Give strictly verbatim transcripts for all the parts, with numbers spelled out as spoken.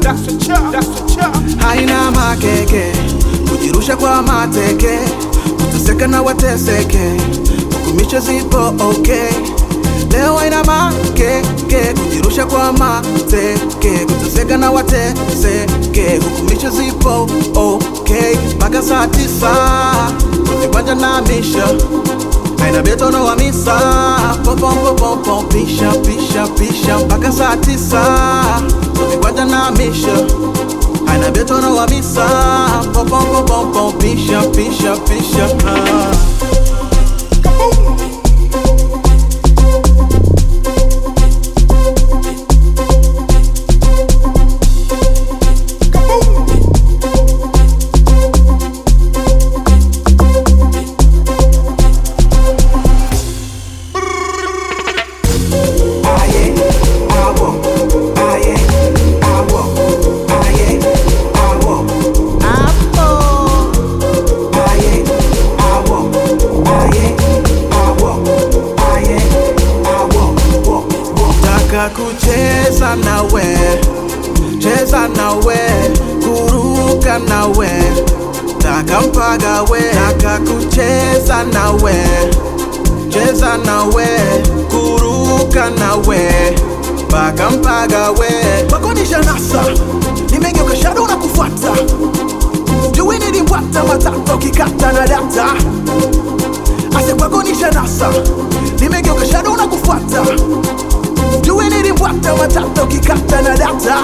haina makeke, kujirusha kwa mateke, kuteseka na wateseke, hukumisha zipo okay. Leo haina makeke, kujirusha kwa mateke, kuteseka na wateseke, hukumisha zipo okay. Mpaka saa tisa viwanja na misha, haina betono wa misa, pom pom pom pom pom, pisha pisha pisha. Mpaka saa tisa viwanja na misha, haina betono wa misa, pom pom pom pom pom, pisha pisha pisha. ah. Kucheza nawe, cheza nawe, kuruka nawe, taka mpaga we. Taka kucheza nawe, cheza nawe, kuruka nawe, mpaka mpaga we. Makonisha nasa, nimegeuka shadow na kufuata, sijui nilimbwata matatu kikata na data. Ase makonisha nasa, nimegeuka shadow na kufuata, sijui nilimbwata matatu kikata na data.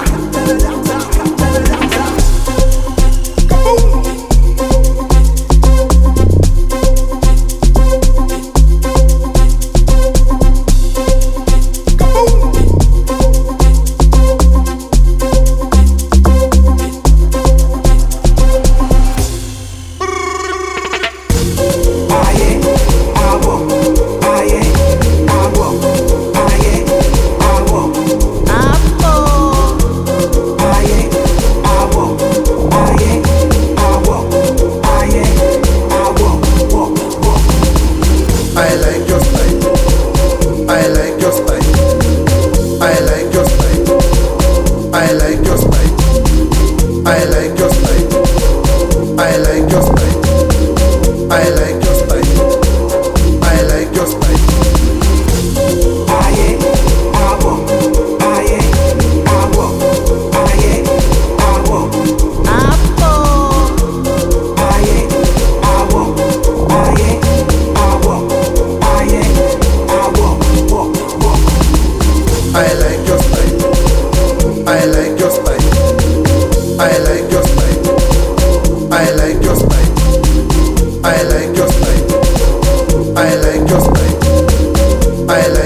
I like